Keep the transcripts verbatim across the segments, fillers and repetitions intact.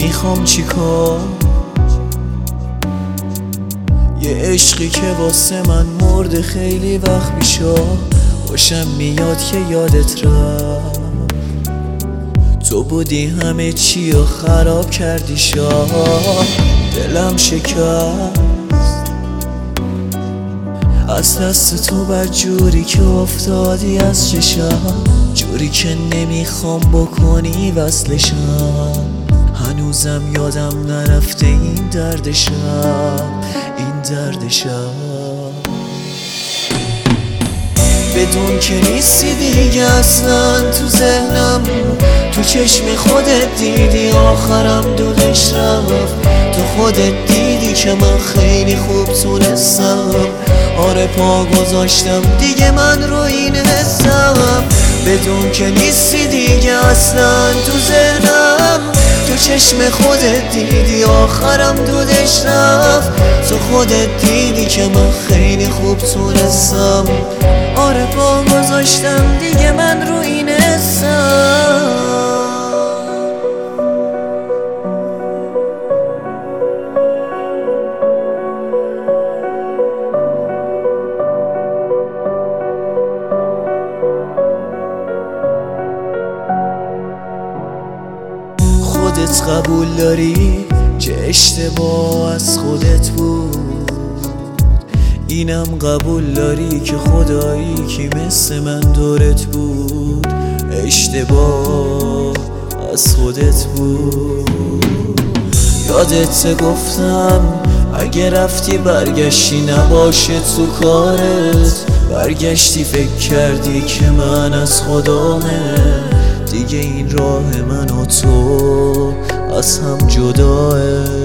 نمیخوام چیکار، یه عشقی که واسه من مرده خیلی وقت پیشا. خوشم میاد که یادت رفت، تو بودی همه چی رو خراب کردی شا. دلم شکست از دست تو، بر جوری که افتادی از چشم، جوری که نمیخوام بکنی وصلشم. هنوزم یادم نرفته این دردشم، این دردشم. بدون که نیستی دیگه اصلا تو ذهنم، تو چشم خودت دیدی آخرم دلش رفت. تو خودت دیدی که من خیلی خوب تونستم، آره پا گذاشتم دیگه من رو این حسم. بدون که نیستی دیگه اصلا تو ذهنم، تو چشم خودت دیدی آخرم دودش رفت. تو خودت دیدی که من خیلی خوب تونستم، آره پا گذاشتم دیگه من رو این حسم. خودت قبول داری که اشتباه از خودت بود، اینم قبول داری که خدایی که مثل من دورت بود. اشتباه از خودت بود. یادت گفتم اگه رفتی برگشتی نباشه تو کارت، برگشتی فکر کردی که من از خدامه، دیگه این راه من و تو از هم جداه.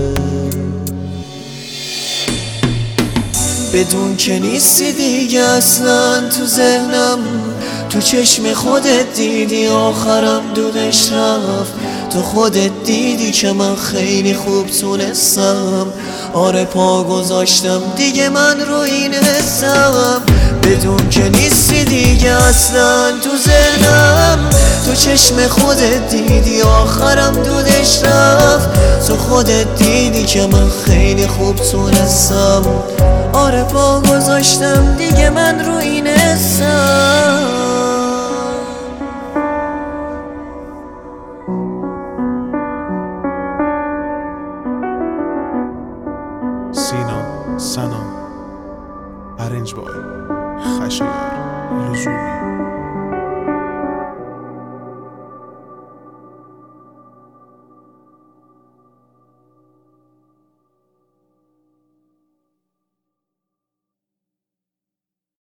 بدون که نیستی دیگه اصلا تو ذهنم، تو چشم خودت دیدی آخرم دودش رفت. تو خودت دیدی که من خیلی خوب تونستم، آره پا گذاشتم دیگه من رو این حسم. بدون که نیستی دیگه اصلا تو ذهنم، تو چشم خودت دیدی آخرم دودش رفت. تو خودت دیدی که من خیلی خوب تونستم، آره پا گذاشتم دیگه من رو این حسم. سینا سنا ارنج بای خشایار لزومی